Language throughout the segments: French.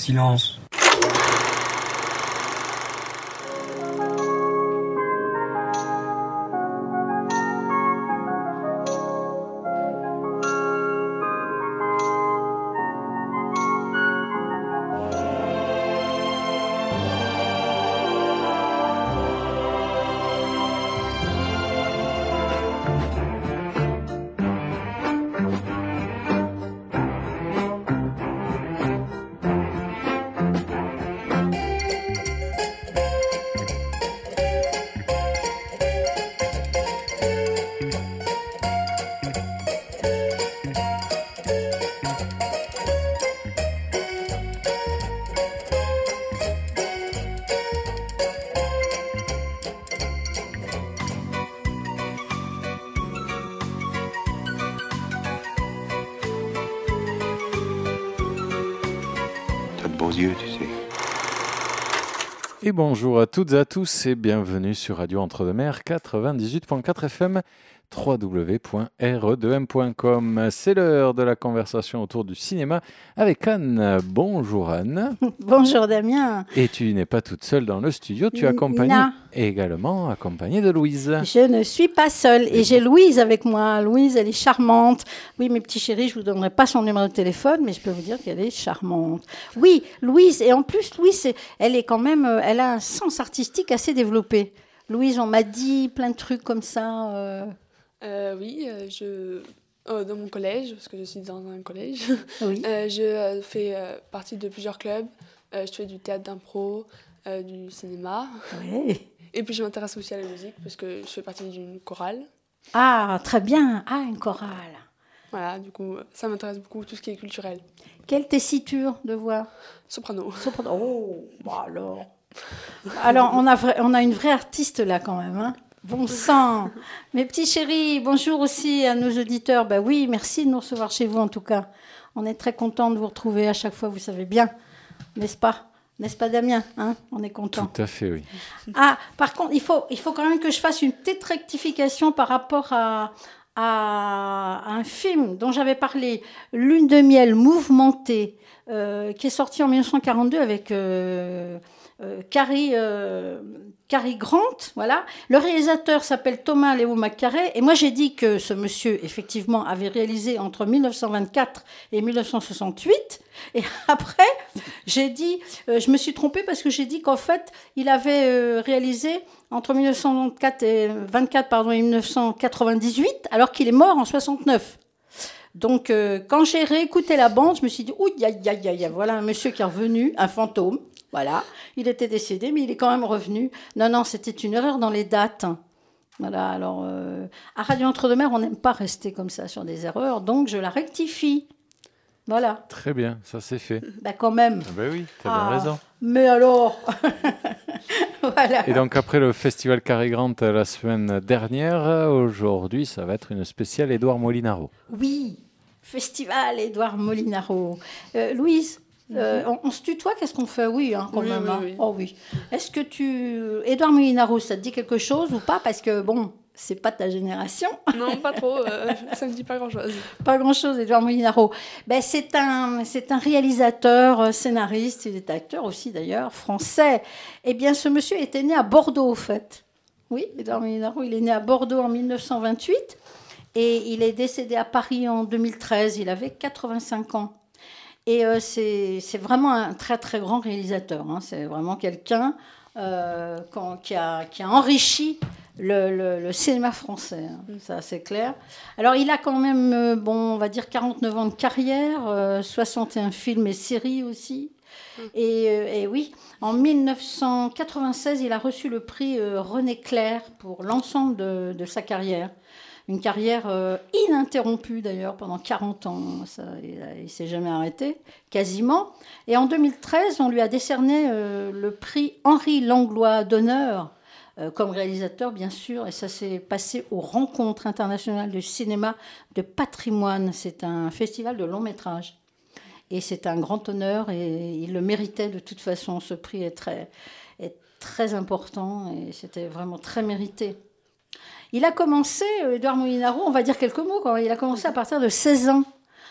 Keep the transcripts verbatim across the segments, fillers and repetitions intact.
Silence. Yeux, tu sais. Et bonjour à toutes et à tous et bienvenue sur Radio Entre-deux-Mers quatre-vingt-dix-huit virgule quatre F M, w w w point r e deux m point com. C'est l'heure de la conversation autour du cinéma avec Anne. Bonjour Anne. Bonjour Damien. Et tu n'es pas toute seule dans le studio, tu es accompagnée non. également accompagnée de Louise. Je ne suis pas seule et, et j'ai Louise avec moi. Louise, elle est charmante. Oui, mes petits chéris, je ne vous donnerai pas son numéro de téléphone, mais je peux vous dire qu'elle est charmante. Oui, Louise, et en plus, Louise, elle est quand même, elle a un sens artistique assez développé. Louise, on m'a dit plein de trucs comme ça. Euh... Euh, oui, euh, je, euh, dans mon collège, parce que je suis dans un collège, oui. euh, je euh, fais euh, partie de plusieurs clubs. Euh, je fais du théâtre d'impro, euh, du cinéma. Oui. Et puis je m'intéresse aussi à la musique, parce que je fais partie d'une chorale. Ah, très bien. Ah, une chorale. Voilà, du coup, ça m'intéresse beaucoup, tout ce qui est culturel. Quelle tessiture de voix? Soprano. Soprano. Oh, bah alors. Alors, on a, vrai, on a une vraie artiste là quand même, hein. Bon sang. Mes petits chéris, bonjour aussi à nos auditeurs. Ben oui, merci de nous recevoir chez vous en tout cas. On est très contents de vous retrouver à chaque fois, vous savez bien, n'est-ce pas? N'est-ce pas Damien, hein? On est content. Tout à fait, oui. Ah, par contre, il faut, il faut quand même que je fasse une petite rectification par rapport à, à, à un film dont j'avais parlé, Lune de miel mouvementée, euh, qui est sorti en dix-neuf cent quarante-deux avec... Euh, Euh, Cary, euh, Cary Grant, voilà. Le réalisateur s'appelle Thomas Léo McCarey, et moi j'ai dit que ce monsieur, effectivement, avait réalisé entre dix-neuf cent vingt-quatre et dix-neuf cent soixante-huit, et après, j'ai dit, euh, je me suis trompée parce que j'ai dit qu'en fait, il avait euh, réalisé entre dix-neuf cent vingt-quatre et, vingt-quatre, pardon, et dix-neuf cent quatre-vingt-dix-huit, alors qu'il est mort en soixante-neuf. Donc, euh, quand j'ai réécouté la bande, je me suis dit, ouh, aïe, aïe, aïe, voilà un monsieur qui est revenu, un fantôme. Voilà, il était décédé, mais il est quand même revenu. Non, non, c'était une erreur dans les dates. Voilà, alors, euh, à Radio Entre-deux-Mers, on n'aime pas rester comme ça sur des erreurs, donc je la rectifie. Voilà. Très bien, ça c'est fait. Ben quand même. Ah ben oui, tu as ah, bien raison. Mais alors voilà. Et donc après le festival Cary Grant la semaine dernière, aujourd'hui, ça va être une spéciale Édouard Molinaro. Oui, festival Édouard Molinaro. Euh, Louise Euh, on, on se tutoie, qu'est-ce qu'on fait? Oui, hein, quand oui, même. Oui, hein. oui. Oh oui. Est-ce que tu... Édouard Molinaro, ça te dit quelque chose ou pas? Parce que, bon, c'est pas ta génération. Non, pas trop. Euh, ça me dit pas grand-chose. Pas grand-chose, Édouard Molinaro. Ben, c'est un, c'est un réalisateur, scénariste, il est acteur aussi, d'ailleurs, français. Eh bien, ce monsieur était né à Bordeaux, au fait. Oui, Édouard Molinaro, il est né à Bordeaux en dix-neuf cent vingt-huit et il est décédé à Paris en deux mille treize. Il avait quatre-vingt-cinq ans. Et euh, c'est, c'est vraiment un très, très grand réalisateur. Hein. C'est vraiment quelqu'un euh, qui, a, qui a enrichi le, le, le cinéma français. Hein. Ça, c'est clair. Alors, il a quand même, euh, bon, on va dire quarante-neuf ans de carrière, euh, soixante et un films et séries aussi. Et, euh, et oui, en dix-neuf cent quatre-vingt-seize, il a reçu le prix euh, René Clair pour l'ensemble de, de sa carrière. Une carrière euh, ininterrompue, d'ailleurs, pendant quarante ans. Ça, il ne s'est jamais arrêté, quasiment. Et en deux mille treize, on lui a décerné euh, le prix Henri Langlois d'honneur, euh, comme réalisateur, bien sûr. Et ça s'est passé aux Rencontres internationales de cinéma de patrimoine. C'est un festival de long métrage. Et c'est un grand honneur et il le méritait de toute façon. Ce prix est très, est très important et c'était vraiment très mérité. Il a commencé, Édouard Molinaro, on va dire quelques mots, quoi. Il a commencé à partir de seize ans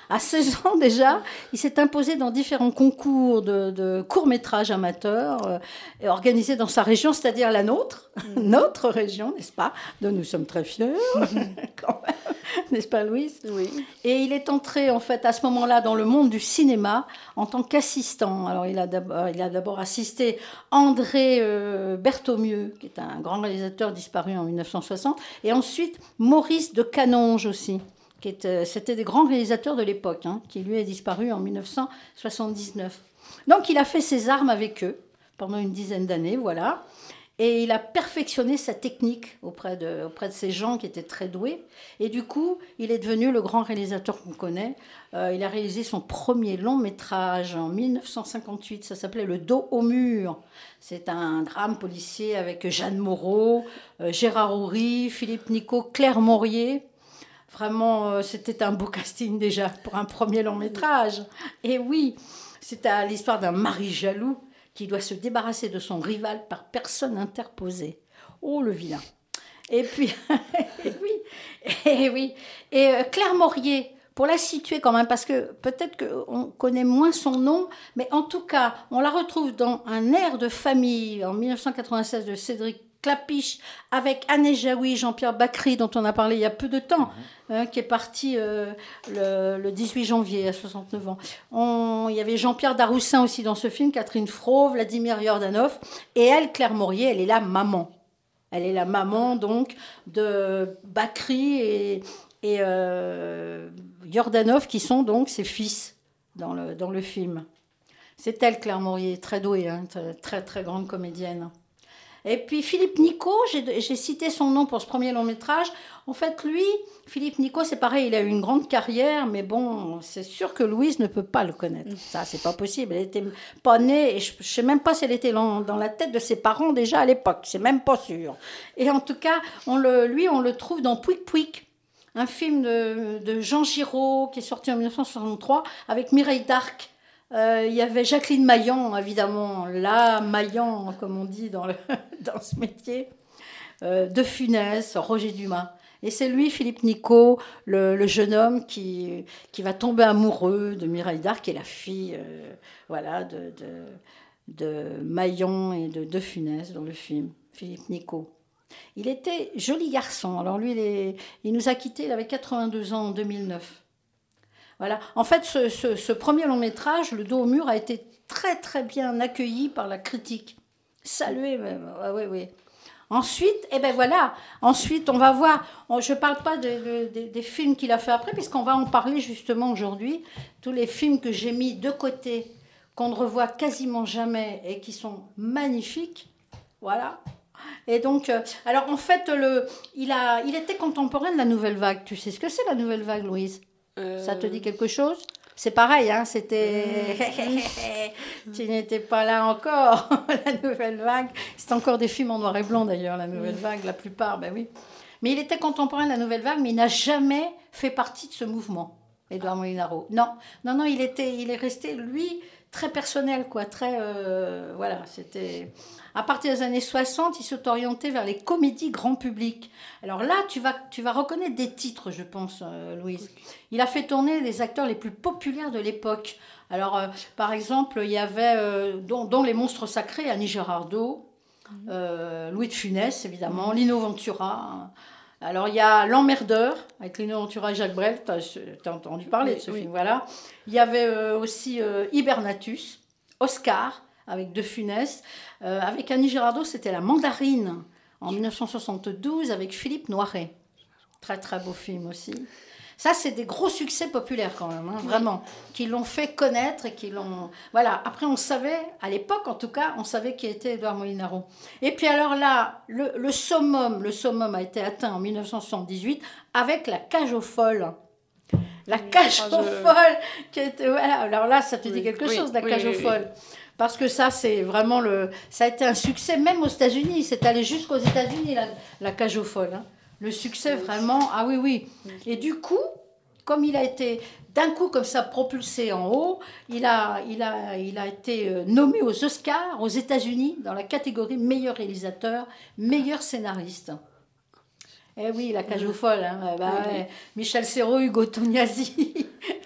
À seize ans déjà, il s'est imposé dans différents concours de, de courts-métrages amateurs euh, et organisés dans sa région, c'est-à-dire la nôtre, mmh. notre région, n'est-ce pas, dont nous sommes très fiers, quand même, n'est-ce pas Louise? Oui. Et il est entré en fait à ce moment-là dans le monde du cinéma en tant qu'assistant. Alors il a d'abord, il a d'abord assisté André euh, Berthomieux, qui est un grand réalisateur disparu en mille neuf cent soixante, et ensuite Maurice de Canonge aussi. Qui était, c'était des grands réalisateurs de l'époque, hein, qui lui est disparu en mille neuf cent soixante-dix-neuf. Donc il a fait ses armes avec eux pendant une dizaine d'années, voilà. Et il a perfectionné sa technique auprès de, auprès de ces gens qui étaient très doués. Et du coup, il est devenu le grand réalisateur qu'on connaît. Euh, il a réalisé son premier long métrage en mille neuf cent cinquante-huit. Ça s'appelait Le dos au mur. C'est un drame policier avec Jeanne Moreau, euh, Gérard Houry, Philippe Nicot, Claire Maurier. Vraiment, euh, c'était un beau casting déjà pour un premier long métrage. Et oui, c'est à l'histoire d'un mari jaloux qui doit se débarrasser de son rival par personne interposée. Oh, le vilain. Et puis, et oui, et oui. Et euh, Claire Maurier, pour la situer quand même, parce que peut-être qu'on connaît moins son nom, mais en tout cas, on la retrouve dans Un air de famille en mille neuf cent quatre-vingt-seize de Cédric Clapiche, avec Agnès Jaoui, Jean-Pierre Bacry, dont on a parlé il y a peu de temps, mmh. hein, qui est parti euh, le, le dix-huit janvier à soixante-neuf ans. On, il y avait Jean-Pierre Daroussin aussi dans ce film, Catherine Fro, Vladimir Yordanov, et elle, Claire Maurier, elle est la maman. Elle est la maman, donc, de Bacry et, et euh, Yordanov, qui sont donc ses fils dans le, dans le film. C'est elle, Claire Maurier, très douée, hein, très, très, très grande comédienne. Et puis Philippe Nicot, j'ai, j'ai cité son nom pour ce premier long métrage. En fait, lui, Philippe Nicot, c'est pareil, il a eu une grande carrière, mais bon, c'est sûr que Louise ne peut pas le connaître. Ça, c'est pas possible. Elle était pas née, et je, je sais même pas si elle était dans, dans la tête de ses parents déjà à l'époque. C'est même pas sûr. Et en tout cas, on le, lui, on le trouve dans Pouic Pouic, un film de, de Jean Giraud qui est sorti en mille neuf cent soixante-trois avec Mireille Darc. Euh, il y avait Jacqueline Maillan, évidemment, la Maillan, comme on dit dans, le, dans ce métier, euh, De Funès, Roger Dumas. Et c'est lui, Philippe Nicot, le, le jeune homme qui, qui va tomber amoureux de Mireille Darc, qui est la fille euh, voilà, de, de, de Maillan et de De Funès dans le film, Philippe Nicot. Il était joli garçon. Alors lui, il, est, il nous a quittés, il avait quatre-vingt-deux ans en deux mille neuf. Voilà. En fait, ce, ce, ce premier long-métrage, Le dos au mur, a été très, très bien accueilli par la critique. Salué même. Ah, oui, oui. Ensuite, eh ben voilà. Ensuite, on va voir. On, je ne parle pas de, de, de, des films qu'il a fait après, puisqu'on va en parler justement aujourd'hui. Tous les films que j'ai mis de côté, qu'on ne revoit quasiment jamais et qui sont magnifiques. Voilà. Et donc, euh, alors en fait, le, il, a, il était contemporain de la Nouvelle Vague. Tu sais ce que c'est la Nouvelle Vague, Louise ? Euh... Ça te dit quelque chose ? C'est pareil, hein, c'était... tu n'étais pas là encore, la Nouvelle Vague. C'est encore des films en noir et blanc, d'ailleurs, la Nouvelle Vague, la plupart, ben oui. Mais il était contemporain de la Nouvelle Vague, mais il n'a jamais fait partie de ce mouvement, Édouard Molinaro. Non, non, non, il, était, il est resté, lui, très personnel, quoi, très... Euh, voilà, c'était... À partir des années soixante, il s'est orienté vers les comédies grand public. Alors là, tu vas, tu vas reconnaître des titres, je pense, euh, Louise. Il a fait tourner les acteurs les plus populaires de l'époque. Alors, euh, par exemple, il y avait, euh, dont, dont Les Monstres Sacrés, Annie Girardot, euh, Louis de Funès, évidemment, Lino Ventura. Alors, il y a L'Emmerdeur, avec Lino Ventura et Jacques Brel. Tu as entendu parler de ce oui, film, oui. Voilà. Il y avait euh, aussi euh, Hibernatus, Oscar, avec De Funès. Euh, avec Annie Girardot, c'était La Mandarine, en dix-neuf cent soixante-douze, avec Philippe Noiret. Très, très beau film aussi. Ça, c'est des gros succès populaires quand même, hein, vraiment, qui l'ont fait connaître et qui l'ont... Voilà, après, on savait, à l'époque en tout cas, on savait qui était Édouard Molinaro. Et puis alors là, le, le summum, le summum a été atteint en dix-neuf cent soixante-dix-huit avec La Cage aux folles. La Cage aux folles, qui était... Voilà, alors là, ça te dit oui, quelque oui, chose, La Cage oui, aux oui, folles. Oui. Parce que ça, c'est vraiment le... Ça a été un succès, même aux États-Unis. C'est allé jusqu'aux États-Unis, la, la Cage aux folles. Hein. Le succès, vraiment... Ah oui, oui. Et du coup, comme il a été d'un coup comme ça propulsé en haut, il a, il a, il a été nommé aux Oscars, aux États-Unis, dans la catégorie meilleur réalisateur, meilleur scénariste. Eh oui, La Cage aux folles. Hein. Bah, ouais. Michel Serrault, Hugo Tognazzi...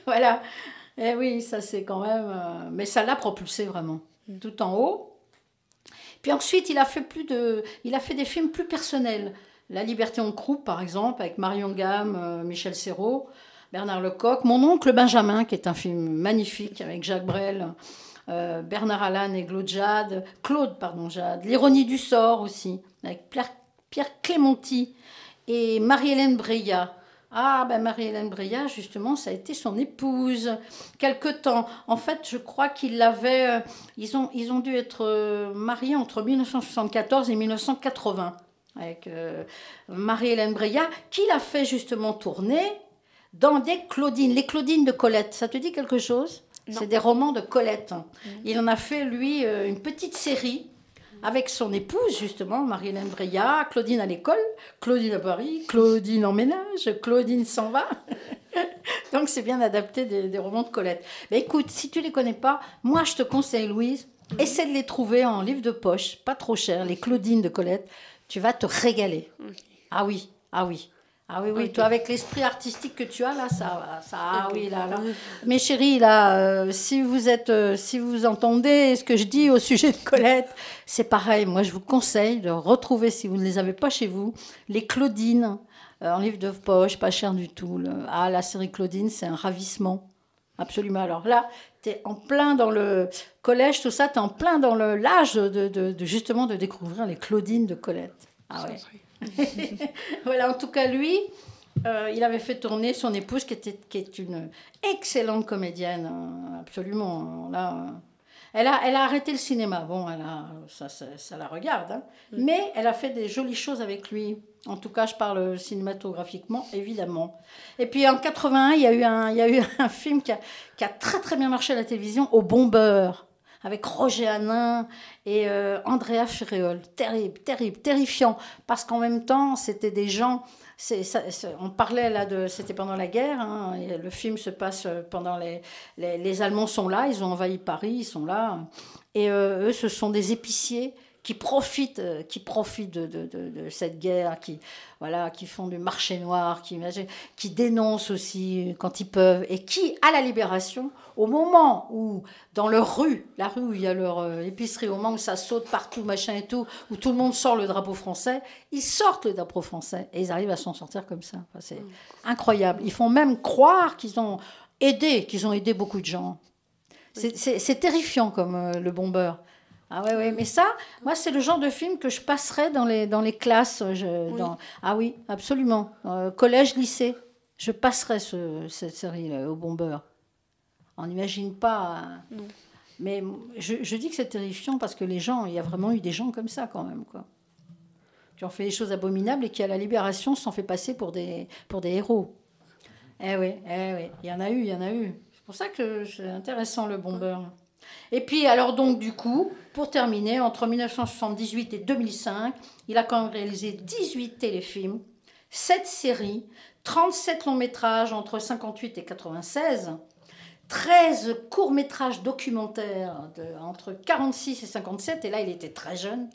Voilà. Et oui, ça c'est quand même... euh, Mais ça l'a propulsé vraiment, tout en haut. Puis ensuite, il a fait, plus de... il a fait des films plus personnels. La Liberté en croupe, par exemple, avec Marion Gamme, euh, Michel Serrault, Bernard Lecoq. Mon oncle Benjamin, qui est un film magnifique avec Jacques Brel, euh, Bernard Allan et Claude Jade. Claude, pardon, Jade. L'ironie du sort aussi, avec Pierre, Pierre Clémenti et Marie-Hélène Breillat. Ah, ben Marie-Hélène Breillat, justement, ça a été son épouse. Quelque temps. En fait, je crois qu'ils l'avaient... euh, Ils ont, ils ont dû être euh, mariés entre mille neuf cent soixante-quatorze et mille neuf cent quatre-vingts. Avec euh, Marie-Hélène Breillat, qui l'a fait justement tourner dans des Claudines. Les Claudines de Colette, ça te dit quelque chose? Non. C'est des romans de Colette. Mmh. Il en a fait, lui, euh, une petite série avec son épouse, justement, Marie-Hélène Breillat, Claudine à l'école, Claudine à Paris, Claudine en ménage, Claudine s'en va. Donc, c'est bien adapté des, des romans de Colette. Mais écoute, si tu ne les connais pas, moi, je te conseille, Louise, essaie de les trouver en livre de poche, pas trop cher, les Claudines de Colette. Tu vas te régaler. Okay. Ah oui, ah oui. Ah oui, oui, Okay. toi, avec l'esprit artistique que tu as, là, ça, ça ah Okay. oui, là, là. Mes chéris, là, euh, si vous êtes, euh, si vous entendez ce que je dis au sujet de Colette, c'est pareil. Moi, je vous conseille de retrouver, si vous ne les avez pas chez vous, les Claudines, euh, en livre de poche, pas cher du tout. Le... Ah, la série Claudine, c'est un ravissement. Absolument. Alors là, tu es en plein dans le collège, tout ça, tu es en plein dans le l'âge de, de, de, justement de découvrir les Claudines de Colette. Ah ouais. Voilà, en tout cas, lui, euh, il avait fait tourner son épouse, qui, était, qui est une excellente comédienne, hein, absolument. Là, euh, elle, a, elle a arrêté le cinéma. Bon, elle a, ça, ça, ça la regarde, hein. Mm. Mais elle a fait des jolies choses avec lui. En tout cas, je parle cinématographiquement, évidemment. Et puis en quatre-vingt-un, il y a eu un, il y a eu un film qui a, qui a très très bien marché à la télévision, Au bon beurre, avec Roger Hanin et euh, Andrea Ferréol. Terrible, terrible, terrifiant. Parce qu'en même temps, c'était des gens... C'est, ça, c'est, on parlait là de... C'était pendant la guerre. Hein, et le film se passe pendant les, les... Les Allemands sont là, ils ont envahi Paris, ils sont là. Et euh, eux, ce sont des épiciers qui profitent, qui profitent de, de, de, de cette guerre, qui, voilà, qui font du marché noir, qui, qui dénoncent aussi quand ils peuvent, et qui, à la Libération, au moment où, dans leur rue, la rue où il y a leur euh, épicerie, au moment où ça saute partout, machin et tout, où tout le monde sort le drapeau français, ils sortent le drapeau français, et ils arrivent à s'en sortir comme ça. Enfin, c'est mmh. incroyable. Ils font même croire qu'ils ont aidé, qu'ils ont aidé beaucoup de gens. C'est, c'est, c'est terrifiant comme euh, Le bon beurre. Ah ouais, ouais, mais ça, moi, c'est le genre de film que je passerais dans les, dans les classes. Je, oui. Dans, ah oui, absolument. Euh, collège, lycée, je passerais ce, cette série là, Au bon beurre. On n'imagine pas. Non. Mais je, je dis que c'est terrifiant parce que les gens, il y a vraiment eu des gens comme ça quand même, quoi, qui ont fait des choses abominables et qui, à la Libération, se sont fait passer pour des, pour des héros. Eh oui, eh oui, il y en a eu, il y en a eu. C'est pour ça que c'est intéressant, Le bon beurre. Et puis, alors donc, du coup, pour terminer, entre dix-neuf cent soixante-dix-huit et deux mille cinq, il a quand même réalisé dix-huit téléfilms, sept séries, trente-sept longs métrages entre cinquante-huit et quatre-vingt-seize, treize courts-métrages documentaires de, entre quarante-six et cinquante-sept, et là, il était très jeune,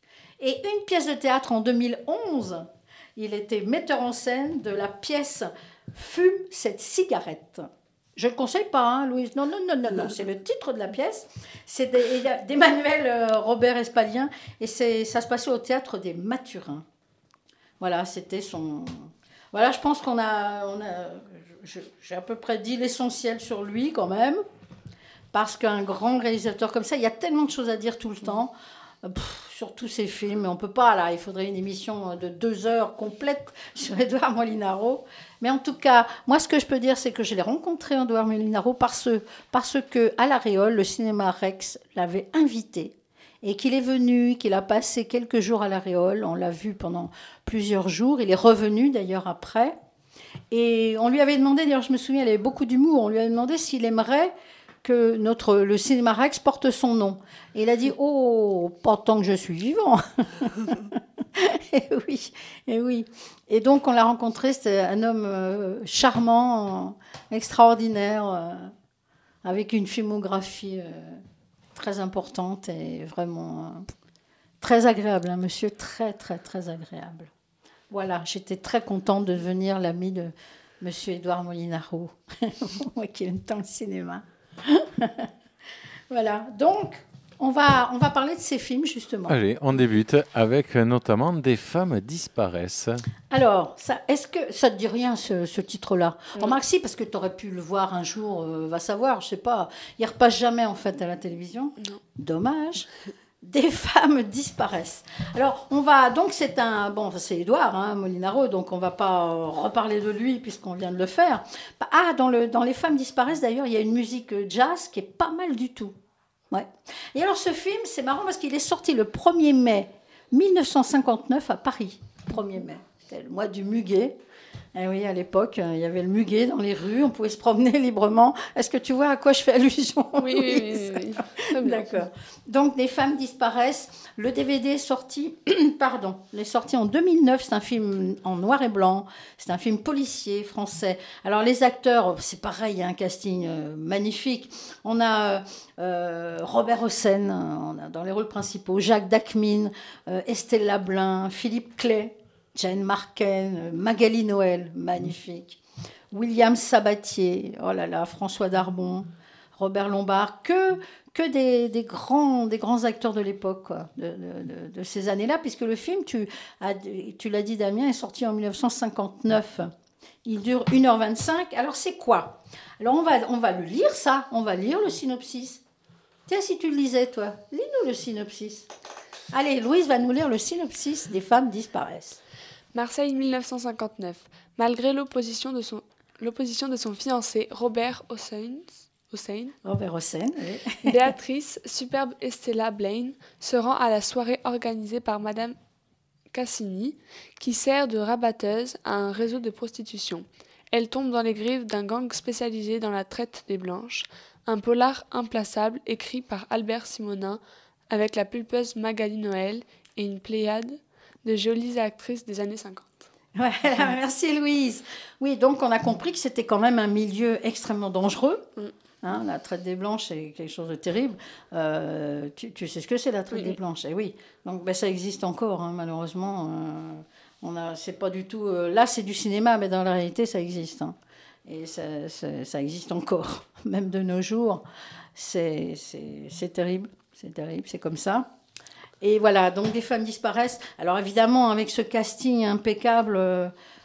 et une pièce de théâtre en deux mille onze. Il était metteur en scène de la pièce « Fume cette cigarette ». Je ne le conseille pas, hein, Louise. Non, non, non, non, non. C'est le titre de la pièce. C'est d'Emmanuel euh, Robert Espalien. Et c'est, ça se passait au théâtre des Mathurins. Voilà, c'était son... Voilà, je pense qu'on a... On a je, j'ai à peu près dit l'essentiel sur lui, quand même. Parce qu'un grand réalisateur comme ça, il y a tellement de choses à dire tout le temps. Pff, sur tous ces films, mais on ne peut pas, là, il faudrait une émission de deux heures complète sur Édouard Molinaro. Mais en tout cas, moi, ce que je peux dire, c'est que je l'ai rencontré, Édouard Molinaro, parce, parce qu'à La Réole, le cinéma Rex l'avait invité, et qu'il est venu, qu'il a passé quelques jours à La Réole, on l'a vu pendant plusieurs jours, il est revenu d'ailleurs après, et on lui avait demandé, d'ailleurs je me souviens, il avait beaucoup d'humour, on lui avait demandé s'il aimerait que notre, le cinéma Rex porte son nom. Et il a dit « Oh, pas tant que je suis vivant !» Et oui, et oui. Et donc, on l'a rencontré, c'était un homme euh, charmant, euh, extraordinaire, euh, avec une filmographie euh, très importante et vraiment euh, très agréable. Un monsieur très, très, très agréable. Voilà, j'étais très contente de devenir l'amie de, Monsieur Édouard Molinaro, moi qui aime tant le cinéma. Voilà, donc on va, on va parler de ces films justement. Allez, on débute avec notamment Des femmes disparaissent. Alors, ça, est-ce que ça te dit rien ce, ce titre-là? Non. Remarque si, parce que tu aurais pu le voir un jour, euh, va savoir, je sais pas. Il repasse jamais en fait à la télévision. Non. Dommage. Des femmes disparaissent. Alors, on va donc c'est un bon, c'est Édouard hein, Molinaro, donc on va pas euh, reparler de lui puisqu'on vient de le faire. Ah, dans le dans Les femmes disparaissent d'ailleurs, il y a une musique jazz qui est pas mal du tout. Ouais. Et alors ce film, c'est marrant parce qu'il est sorti le premier mai mille neuf cent cinquante-neuf à Paris. premier mai, c'était le mois du muguet. Et oui, à l'époque, il y avait le muguet dans les rues, on pouvait se promener librement. Est-ce que tu vois à quoi je fais allusion? Oui, oui, oui. oui, oui. Très bien. D'accord. Donc, Des femmes disparaissent. Le D V D est sorti, pardon, il est sorti en deux mille neuf. C'est un film en noir et blanc. C'est un film policier français. Alors, les acteurs, c'est pareil, il y a un casting euh, magnifique. On a euh, Robert Hossein on a dans les rôles principaux, Jacques Dacmine, euh, Estelle Lablin, Philippe Clay, Jane Marken, Magali Noël, magnifique. William Sabatier, oh là là, François Darbon, Robert Lombard, que, que des, des, grands, des grands acteurs de l'époque, quoi, de, de, de, de ces années-là, puisque le film, tu, as, tu l'as dit Damien, est sorti en mille neuf cent cinquante-neuf. Il dure une heure vingt-cinq. Alors c'est quoi? Alors on va, on va le lire, ça, on va lire le synopsis. Tiens, si tu le lisais, toi, lis-nous le synopsis. Allez, Louise va nous lire le synopsis des femmes disparaissent. Marseille mille neuf cent cinquante-neuf. Malgré l'opposition de son, l'opposition de son fiancé, Robert Hossein, Hossein, Robert Hossein, oui. Béatrice, superbe Estella Blaine, se rend à la soirée organisée par Madame Cassini, qui sert de rabatteuse à un réseau de prostitution. Elle tombe dans les griffes d'un gang spécialisé dans la traite des blanches, un polar implaçable écrit par Albert Simonin avec la pulpeuse Magali Noël et une pléiade de jolies actrices des années cinquante. Voilà, merci Louise. Oui, donc on a compris que c'était quand même un milieu extrêmement dangereux. Mm. Hein, la traite des blanches, c'est quelque chose de terrible. Euh, tu, tu sais ce que c'est la traite oui, des blanches? Eh oui. Donc ben, ça existe encore, hein, malheureusement. Euh, on a, c'est pas du tout. Euh, là, c'est du cinéma, mais dans la réalité, ça existe. Hein. Et ça, ça, ça existe encore, même de nos jours. C'est, c'est, c'est terrible, c'est terrible, c'est comme ça. Et voilà, donc Des femmes disparaissent. Alors évidemment, avec ce casting impeccable, euh,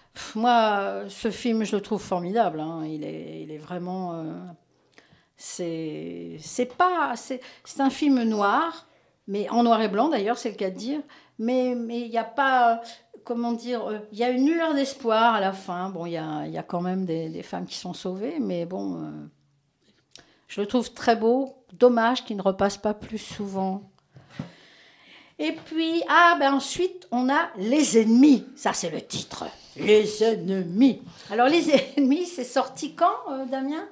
moi, ce film, je le trouve formidable. Hein. Il est, il est vraiment... Euh, c'est, c'est pas... C'est, c'est un film noir, mais en noir et blanc d'ailleurs, c'est le cas de dire. Mais il mais n'y a pas... Comment dire? Il y a une lueur d'espoir à la fin. Bon, il y a, y a quand même des, des femmes qui sont sauvées, mais bon... Euh, je le trouve très beau. Dommage qu'il ne repasse pas plus souvent. Et puis, ah ben ensuite, on a Les Ennemis. Ça, c'est le titre. Les Ennemis. Alors, Les Ennemis, c'est sorti quand, euh, Damien?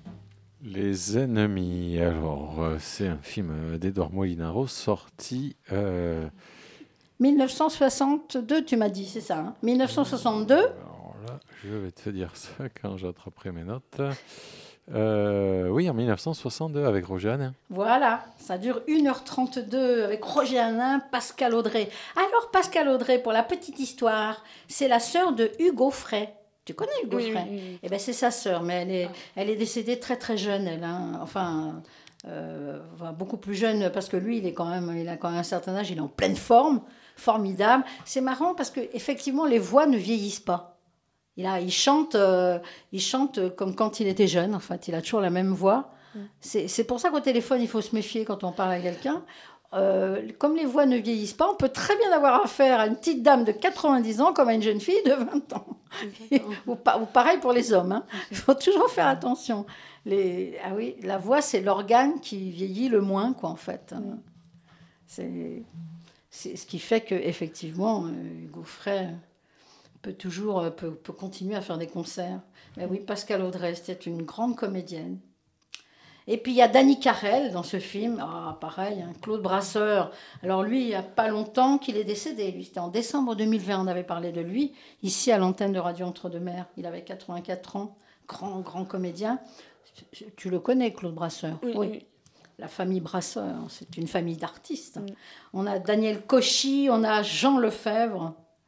Les Ennemis. Alors, euh, c'est un film d'Édouard Molinaro sorti... Euh... mille neuf cent soixante-deux, tu m'as dit, c'est ça, hein? mille neuf cent soixante-deux. Alors là, je vais te dire ça quand j'attraperai mes notes. Euh, oui, en mille neuf cent soixante-deux, avec Roger Hanin. Voilà, ça dure une heure trente-deux avec Roger Hanin, Pascal Audrey. Alors, Pascal Audrey, pour la petite histoire, c'est la sœur de Hugo Frey. Tu connais Hugo oui, Frey? Oui, oui. Eh bien, c'est sa sœur, mais elle est, elle est décédée très, très jeune. Elle, hein. Enfin, euh, beaucoup plus jeune, parce que lui, il, est quand même, il a quand même un certain âge, il est en pleine forme, formidable. C'est marrant, parce qu'effectivement, les voix ne vieillissent pas. Il, a, il, chante, euh, il chante comme quand il était jeune, en fait, il a toujours la même voix. Mm. C'est, c'est pour ça qu'au téléphone, il faut se méfier quand on parle à quelqu'un. Euh, comme les voix ne vieillissent pas, on peut très bien avoir affaire à une petite dame de quatre-vingt-dix ans comme à une jeune fille de vingt ans. ou, pa- ou pareil pour les hommes. Hein. Il faut toujours faire attention. Les, ah oui, la voix, c'est l'organe qui vieillit le moins, quoi, en fait. Mm. C'est, c'est ce qui fait qu'effectivement, Hugo Frey... peut toujours peut, peut continuer à faire des concerts. Mais oui, Pascal Audrey, c'était une grande comédienne. Et puis il y a Danny Carrel dans ce film. Ah, pareil, hein, Claude Brasseur. Alors lui, il n'y a pas longtemps qu'il est décédé. Lui, c'était en décembre deux mille vingt. On avait parlé de lui ici à l'antenne de Radio Entre-deux-Mers. Il avait quatre-vingt-quatre ans, grand grand comédien. Tu le connais, Claude Brasseur? Oui. oui. oui. La famille Brasseur, c'est une famille d'artistes. Oui. On a Daniel Cauchy, on a Jean Lefebvre.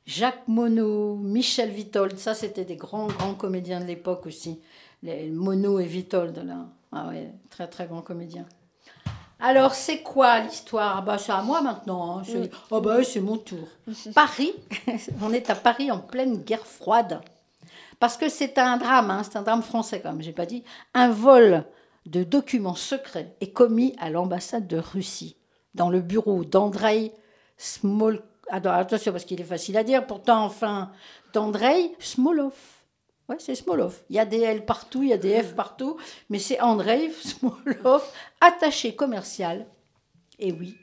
Jacques Monod, Michel Vitold, ça c'était des grands, grands comédiens de l'époque aussi. Les Monod et Vitold, là. Ah ouais, très, très grands comédiens. Alors, c'est quoi l'histoire? Bah, c'est à moi maintenant. Hein. C'est... Oh bah, c'est mon tour. Paris, on est à Paris en pleine guerre froide. Parce que c'est un drame, hein, c'est un drame français, comme je n'ai pas dit. Un vol de documents secrets est commis à l'ambassade de Russie, dans le bureau d'Andrei Smol... Attention, parce qu'il est facile à dire, pourtant, enfin, d'Andrei Smolov. Ouais, c'est Smolov. Il y a des L partout, il y a des F partout, mais c'est Andrei Smolov, attaché commercial. Et oui.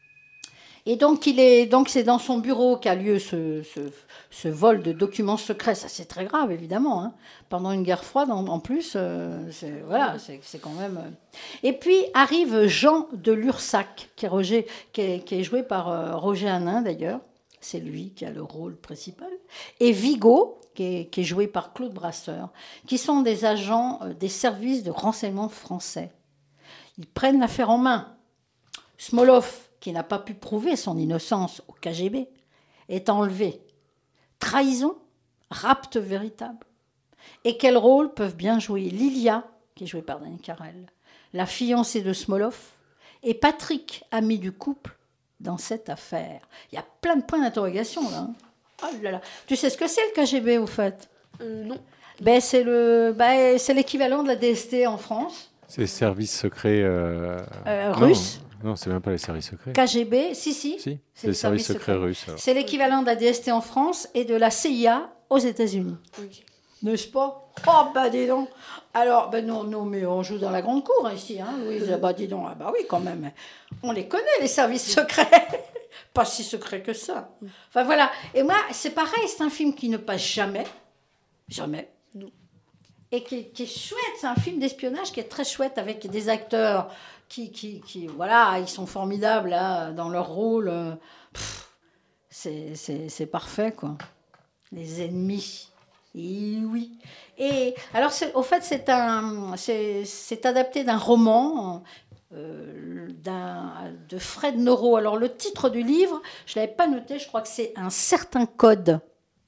Et donc, il est, donc c'est dans son bureau qu'a lieu ce, ce, ce vol de documents secrets. Ça, c'est très grave, évidemment. Hein. Pendant une guerre froide, en, en plus, euh, c'est, voilà, c'est, c'est quand même... Euh... Et puis, arrive Jean de Lursac, qui est, Roger, qui est, qui est joué par euh, Roger Hanin, d'ailleurs. C'est lui qui a le rôle principal. Et Vigo, qui est, qui est joué par Claude Brasseur, qui sont des agents euh, des services de renseignement français. Ils prennent l'affaire en main. Smolov, qui n'a pas pu prouver son innocence au K G B, est enlevé. Trahison, rapt véritable. Et quel rôle peuvent bien jouer Lilia, qui est jouée par Dany Carrel, la fiancée de Smolov, et Patrick, ami du couple, dans cette affaire. Il y a plein de points d'interrogation, là. Hein. Oh là là. Tu sais ce que c'est, le K G B, au fait? euh, Non. Ben, c'est, le, ben, c'est l'équivalent de la D S T en France. C'est les services secrets... Euh... Euh, russes. Non, c'est même pas les services secrets. K G B, si, si. Si, c'est, c'est les services secrets, secrets russes. Alors. C'est l'équivalent de la D S T en France et de la C I A aux États-Unis. Okay. N'est-ce pas? Oh, bah dis donc. Alors, ben non, non, mais on joue dans la grande cour ici, hein, Louise. Bah dis donc, ah bah oui, quand même. On les connaît, les services secrets. Pas si secrets que ça. Enfin voilà. Et moi, c'est pareil, c'est un film qui ne passe jamais. Jamais. Non. Et qui, qui est chouette. C'est un film d'espionnage qui est très chouette avec des acteurs qui, qui, qui voilà, ils sont formidables là, dans leur rôle. Pff, c'est, c'est, c'est parfait, quoi. Les ennemis. Et oui. Et alors, c'est, au fait, c'est, un, c'est, c'est adapté d'un roman euh, d'un, de Fred Noro. Alors, le titre du livre, je ne l'avais pas noté, je crois que c'est Un certain code.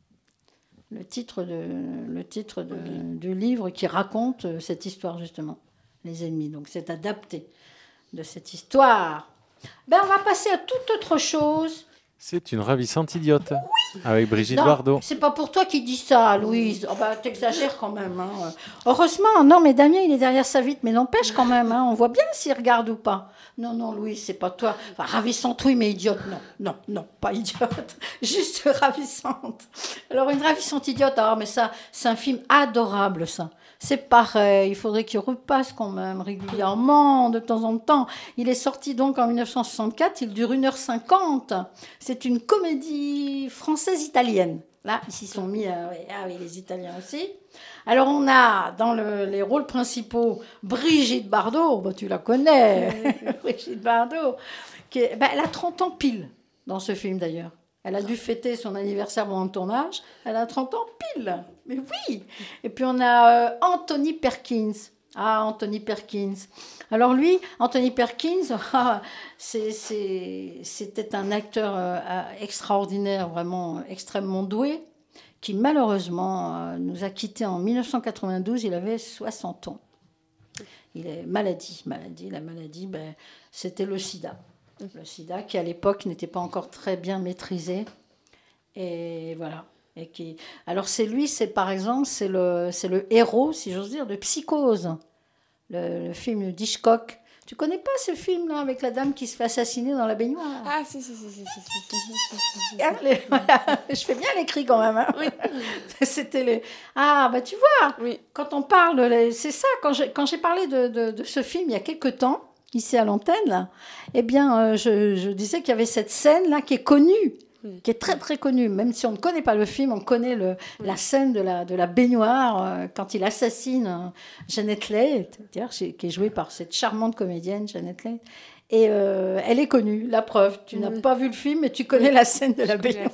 Le titre, de, le titre de, du livre qui raconte cette histoire, justement, les ennemis. Donc, c'est adapté de cette histoire. Ben, on va passer à toute autre chose. C'est une ravissante idiote. Oui. Avec Brigitte non, Bardot. C'est pas pour toi qui dis ça, Louise. Oh bah, t'exagères quand même. Hein. Heureusement, non, mais Damien, il est derrière sa vitre, mais n'empêche quand même. Hein. On voit bien s'il regarde ou pas. Non, non, Louise, c'est pas toi. Enfin, ravissante, oui, mais idiote, non. Non, non, pas idiote. Juste ravissante. Alors, une ravissante idiote, alors, mais ça, c'est un film adorable, ça. C'est pareil, il faudrait qu'il repasse quand même régulièrement, de temps en temps. Il est sorti donc en dix-neuf cent soixante-quatre, il dure une heure cinquante. C'est une comédie française-italienne. Là, ils s'y sont mis, euh, ah oui, les Italiens aussi. Alors, on a dans le, les rôles principaux Brigitte Bardot, bah, tu la connais, Brigitte Bardot, qui est, bah, elle a trente ans pile dans ce film d'ailleurs. Elle a dû fêter son anniversaire pendant le tournage. Elle a trente ans pile. Mais oui. Et puis on a euh, Anthony Perkins. Ah, Anthony Perkins. Alors lui, Anthony Perkins, ah, c'est, c'est, c'était un acteur euh, extraordinaire, vraiment extrêmement doué, qui malheureusement euh, nous a quittés en dix-neuf cent quatre-vingt-douze. Il avait soixante ans. Il est maladie, maladie. La maladie, ben, c'était le sida. Le sida, qui à l'époque n'était pas encore très bien maîtrisé. Et voilà. Et qui... Alors c'est lui, c'est par exemple, c'est le, c'est le héros, si j'ose dire, de Psychose, le, le film d'Hitchcock. Tu connais pas ce film-là, avec la dame qui se fait assassiner dans la baignoire? Ah, si, si, si, si, si, si, si, si, si, si. Ah, les... voilà. Je fais bien les cris quand même. Hein. Oui. C'était les... Ah, bah tu vois, oui. Quand on parle, les... c'est ça, quand j'ai, quand j'ai parlé de, de, de ce film il y a quelques temps, ici à l'antenne, là, eh bien, euh, je, je disais qu'il y avait cette scène-là qui est connue, oui. qui est très, très connue. Même si on ne connaît pas le film, on connaît le, oui. la scène de la, de la baignoire euh, quand il assassine euh, Janet Leigh, qui est jouée par cette charmante comédienne, Janet Leigh. Et euh, elle est connue, la preuve. Tu oui. n'as pas vu le film, mais tu connais oui. la scène de la baignoire.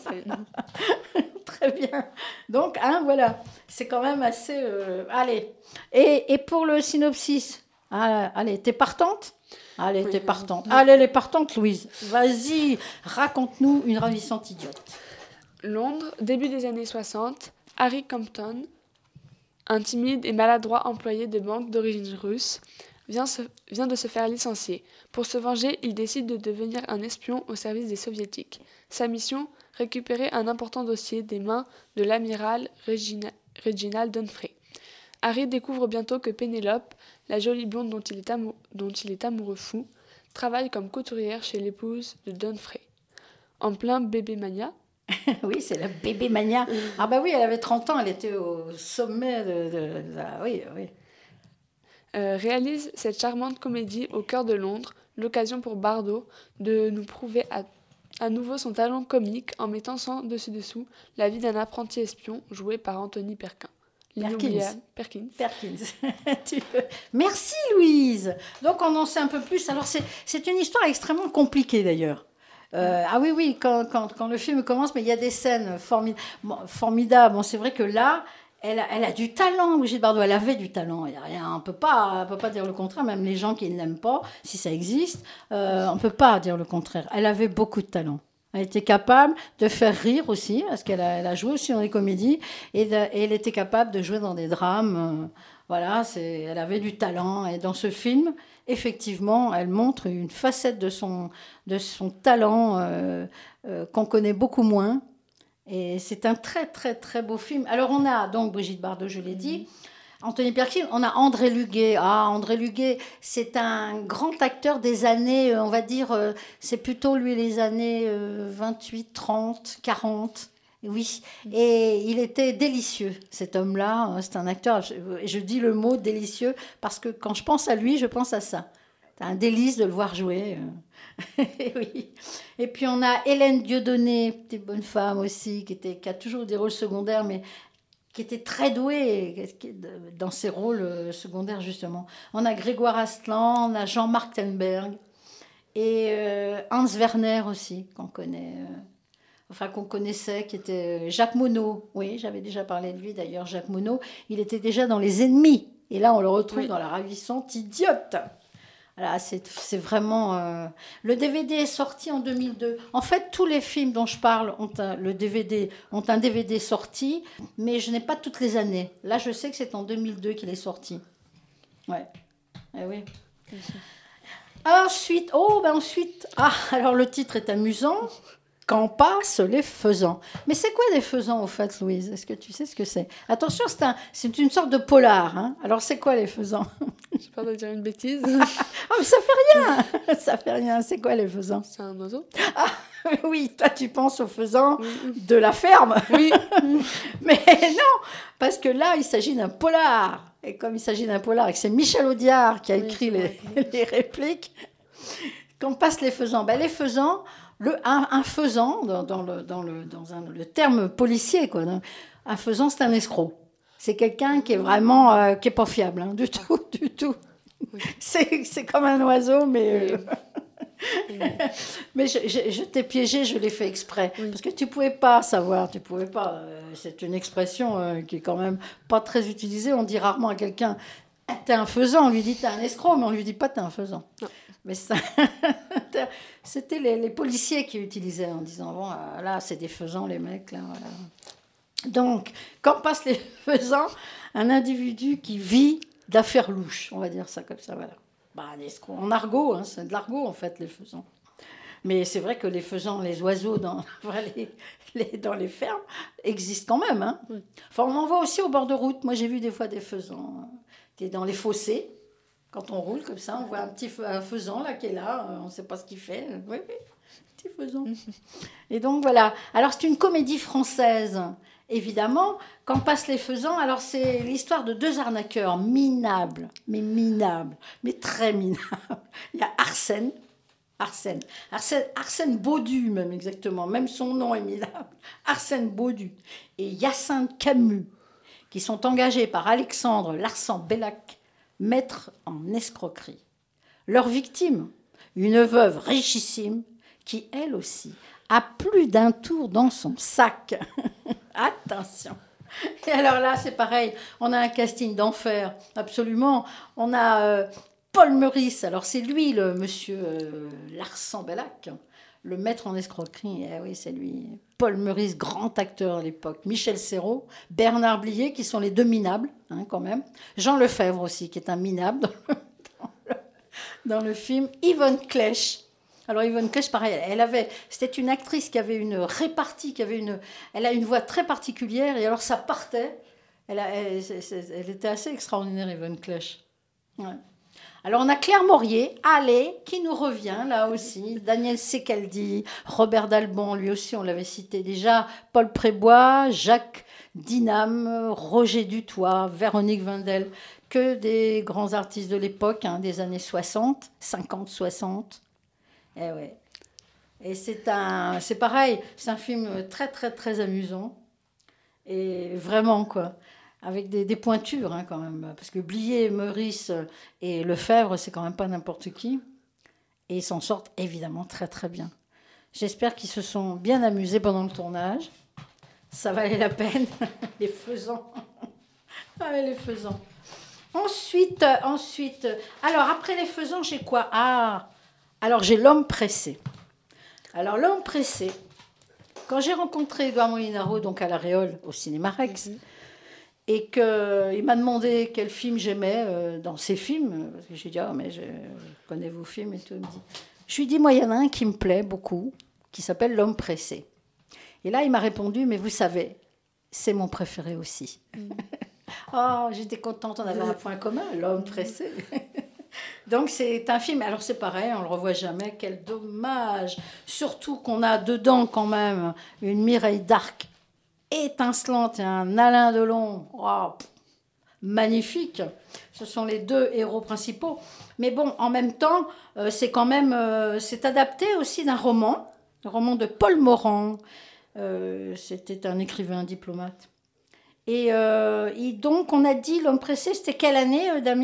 Très bien. Donc, hein, voilà. C'est quand même assez... Euh, allez. Et, et pour le synopsis, ah, allez, t'es partante ? Allez, oui, t'es partante. Oui. Allez, elle est partante, Louise. Vas-y, raconte-nous une ravissante idiote. Londres, début des années soixante, Harry Compton, un timide et maladroit employé de banque d'origine russe, vient, se, vient de se faire licencier. Pour se venger, il décide de devenir un espion au service des soviétiques. Sa mission, récupérer un important dossier des mains de l'amiral Regina, Reginald Dunfrey. Harry découvre bientôt que Pénélope, la jolie blonde dont il est, amou- dont il est amoureux fou, travaille comme couturière chez l'épouse de Dunfrey. En plein bébé mania. Oui, c'est la bébé mania. Ah bah oui, elle avait trente ans, elle était au sommet de... de, de ah oui, oui. Euh, réalise cette charmante comédie au cœur de Londres, l'occasion pour Bardot de nous prouver à, à nouveau son talent comique en mettant sans dessus-dessous la vie d'un apprenti espion joué par Anthony Perkins. Perkins. Perkins. Perkins. Tu... Merci Louise. Donc on en sait un peu plus. Alors c'est, c'est une histoire extrêmement compliquée d'ailleurs. Euh, ah oui, oui, quand, quand, quand le film commence, mais il y a des scènes formid... bon, formidables. Bon, c'est vrai que là, elle a, elle a du talent, Brigitte Bardot. Elle avait du talent. Il y a rien, on ne peut pas dire le contraire. Même les gens qui ne l'aiment pas, si ça existe, euh, on ne peut pas dire le contraire. Elle avait beaucoup de talent. Elle était capable de faire rire aussi, parce qu'elle a, elle a joué aussi dans des comédies, et, de, et elle était capable de jouer dans des drames. Euh, voilà, c'est, elle avait du talent. Et dans ce film, effectivement, elle montre une facette de son, de son talent euh, euh, qu'on connaît beaucoup moins. Et c'est un très, très, très beau film. Alors, on a donc Brigitte Bardot, je l'ai dit. Anthony Perkins, on a André Luguet. Ah, André Luguet, c'est un grand acteur des années, on va dire, euh, c'est plutôt lui les années euh, vingt-huit, trente, quarante. Oui, et il était délicieux, cet homme-là. C'est un acteur, je, je dis le mot délicieux parce que quand je pense à lui, je pense à ça. C'est un délice de le voir jouer. Oui. Et puis on a Hélène Dieudonné, petite bonne femme aussi, qui, était, qui a toujours des rôles secondaires, mais qui était très douée dans ses rôles secondaires, justement. On a Grégoire Astland, on a Jean-Marc Tenberg, et euh, Hans Werner aussi, qu'on connaît... Euh, enfin qu'on connaissait, qui était Jacques Monod. Oui, j'avais déjà parlé de lui d'ailleurs, Jacques Monod. Il était déjà dans Les Ennemis. Et là, on le retrouve oui. dans La ravissante idiote. Voilà, c'est, c'est vraiment... Euh... Le D V D est sorti en deux mille deux. En fait, tous les films dont je parle ont un, le D V D, ont un D V D sorti, mais je n'ai pas toutes les années. Là, je sais que c'est en deux mille deux qu'il est sorti. Ouais. Eh oui. Ensuite, oh, ben ensuite... Ah, alors le titre est amusant. Quand passent les faisans. Mais c'est quoi des faisans, au fait, Louise ? Est-ce que tu sais ce que c'est ? Attention, c'est, un, c'est une sorte de polar. Hein ? Alors, c'est quoi les faisans ? J'ai peur de dire une bêtise. Ah, mais ça fait rien. Ça fait rien. C'est quoi les faisans ? C'est un oiseau. Ah, oui, toi, tu penses aux faisans de la ferme. Oui. Mais non, parce que là, il s'agit d'un polar. Et comme il s'agit d'un polar et que c'est Michel Audiard qui a écrit oui, les, les répliques, quand passent les faisans, ben, les faisans... Le, un, un faisan, dans, dans, le, dans, le, dans un, le terme policier, quoi, un faisan, c'est un escroc. C'est quelqu'un qui est vraiment euh, qui est pas fiable, hein, du tout, du tout. Oui. C'est, c'est comme un oiseau, mais... Euh... Oui. Mais je, je, je t'ai piégé, je l'ai fait exprès. Oui. Parce que tu ne pouvais pas savoir, tu pouvais pas. Euh, c'est une expression euh, qui est quand même pas très utilisée. On dit rarement à quelqu'un « t'es un faisan », on lui dit « t'es un escroc », mais on lui dit pas « t'es un faisan ». Mais ça, c'était les, les policiers qui utilisaient en disant bon là c'est des faisans les mecs là voilà. Donc quand passent les faisans, un individu qui vit d'affaires louches, on va dire ça comme ça voilà. Bah, en argot, hein, c'est de l'argot en fait les faisans. Mais c'est vrai que les faisans, les oiseaux dans, les, les, dans les fermes existent quand même. Hein. Enfin on en voit aussi au bord de route. Moi j'ai vu des fois des faisans hein, qui est dans les fossés. Quand on roule comme ça, on voit un petit un faisan là qui est là, on ne sait pas ce qu'il fait. Oui, oui, petit faisan. Et donc voilà. Alors c'est une comédie française, évidemment. Quand passent les faisans, alors c'est l'histoire de deux arnaqueurs minables, mais minables, mais très minables. Il y a Arsène, Arsène, Arsène, Arsène Baudu même exactement, même son nom est minable. Arsène Baudu et Hyacinthe Camus, qui sont engagés par Alexandre Larsan-Bellac, maître en escroquerie. Leur victime, une veuve richissime qui, elle aussi, a plus d'un tour dans son sac. Attention. Et alors là, c'est pareil, on a un casting d'enfer, absolument. On a euh, Paul Meurice, alors c'est lui le monsieur euh, Larsan Bellac, le maître en escroquerie, eh oui c'est lui. Paul Meurice, grand acteur à l'époque, Michel Serrault, Bernard Blier, qui sont les deux minables, hein, quand même. Jean Lefebvre aussi, qui est un minable dans le, dans le, dans le film. Yvonne Clèche. Alors Yvonne Clèche, pareil, elle avait, c'était une actrice qui avait une répartie, qui avait une, elle a une voix très particulière, et alors ça partait. Elle, a, elle, elle était assez extraordinaire, Yvonne Clèche. Ouais. Alors, on a Claire Maurier, Allez, qui nous revient, là aussi. Daniel Secaldi, Robert Dalbon, lui aussi, on l'avait cité déjà. Paul Prébois, Jacques Dinam, Roger Dutoit, Véronique Vindel. Que des grands artistes de l'époque, hein, des années soixante, cinquante, soixante. Et, ouais. Et c'est, un, c'est pareil, c'est un film très, très, très amusant. Et vraiment, quoi. Avec des, des pointures, hein, quand même. Parce que Blier, Meurice et Lefebvre, c'est quand même pas n'importe qui. Et ils s'en sortent évidemment très, très bien. J'espère qu'ils se sont bien amusés pendant le tournage. Ça valait la peine. Les faisans. Ah, les faisans. Ensuite, ensuite... Alors, après les faisans, j'ai quoi? Ah, alors j'ai L'homme pressé. Alors, L'homme pressé, quand j'ai rencontré Édouard Molinaro, donc à la Réole, au Cinéma Rex, mm-hmm. et qu'il m'a demandé quel film j'aimais euh, dans ses films, parce que j'ai dit, ah, mais je, je connais vos films et tout. Il me dit, je lui ai dit, moi, il y en a un qui me plaît beaucoup, qui s'appelle L'homme pressé. Et là, il m'a répondu, mais vous savez, c'est mon préféré aussi. Mm. Oh, j'étais contente, on avait un point commun, L'homme pressé. Donc, c'est un film, alors c'est pareil, on ne le revoit jamais, quel dommage. Surtout qu'on a dedans, quand même, une Mireille d'Arc étincelante et un Alain Delon, oh, magnifique. Ce sont les deux héros principaux. Mais bon, en même temps, euh, c'est quand même, euh, c'est adapté aussi d'un roman, un roman de Paul Morand. Euh, c'était un écrivain diplomate. Et, euh, et donc, on a dit L'homme pressé, c'était quelle année, euh, Damien ?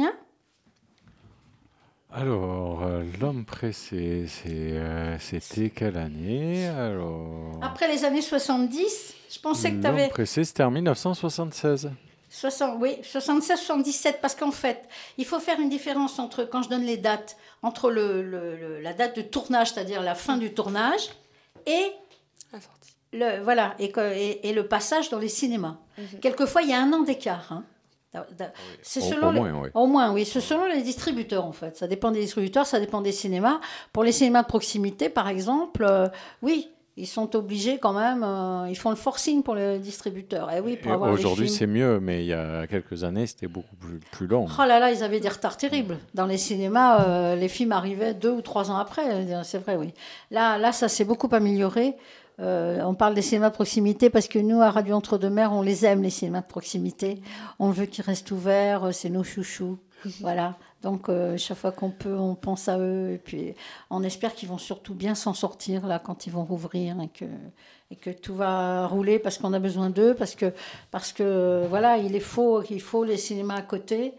Alors, euh, L'homme pressé, c'est, euh, c'était quelle année? Alors... Après les années soixante-dix, je pensais que tu avais... L'homme pressé, c'était en dix-neuf cent soixante-seize. soixante, oui, soixante-seize soixante-dix-sept, parce qu'en fait, il faut faire une différence entre, quand je donne les dates, entre le, le, le, la date de tournage, c'est-à-dire la fin du tournage, et... La sortie. Le, voilà, et, et, et le passage dans les cinémas. Mm-hmm. Quelquefois, il y a un an d'écart. Hein. C'est selon au, au, moins, les, oui. au moins, oui. C'est selon les distributeurs, en fait. Ça dépend des distributeurs, ça dépend des cinémas. Pour les cinémas de proximité, par exemple, euh, oui, ils sont obligés quand même, euh, ils font le forcing pour les distributeurs. Et oui, pour et avoir aujourd'hui, les films... c'est mieux, mais il y a quelques années, c'était beaucoup plus, plus long. Oh là là, ils avaient des retards terribles. Dans les cinémas, euh, les films arrivaient deux ou trois ans après. C'est vrai, oui. Là, là ça s'est beaucoup amélioré. Euh, on parle des cinémas de proximité parce que nous, à Radio Entre-deux-Mers, on les aime, les cinémas de proximité. On veut qu'ils restent ouverts, c'est nos chouchous. Voilà. Donc, euh, chaque fois qu'on peut, on pense à eux. Et puis, on espère qu'ils vont surtout bien s'en sortir là, quand ils vont rouvrir et que, et que tout va rouler parce qu'on a besoin d'eux. Parce que, parce que voilà, il, est faut, il faut les cinémas à côté.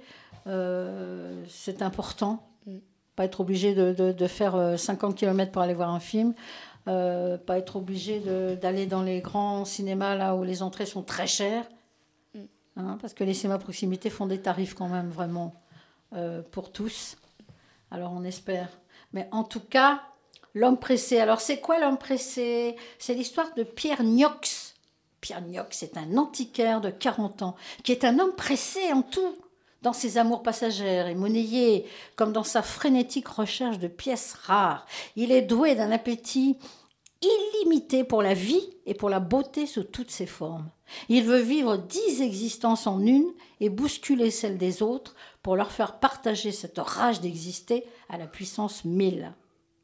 Euh, c'est important. Pas être obligé de, de, de faire cinquante kilomètres pour aller voir un film. Euh, pas être obligé de, d'aller dans les grands cinémas là où les entrées sont très chères, hein, parce que les cinémas proximité font des tarifs quand même vraiment euh, pour tous. Alors on espère. Mais en tout cas, L'homme pressé. Alors c'est quoi L'homme pressé? C'est l'histoire de Pierre Niox. Pierre Niox est un antiquaire de quarante ans qui est un homme pressé en tout. Dans ses amours passagères et monnayés, comme dans sa frénétique recherche de pièces rares. Il est doué d'un appétit illimité pour la vie et pour la beauté sous toutes ses formes. Il veut vivre dix existences en une et bousculer celles des autres pour leur faire partager cette rage d'exister à la puissance mille.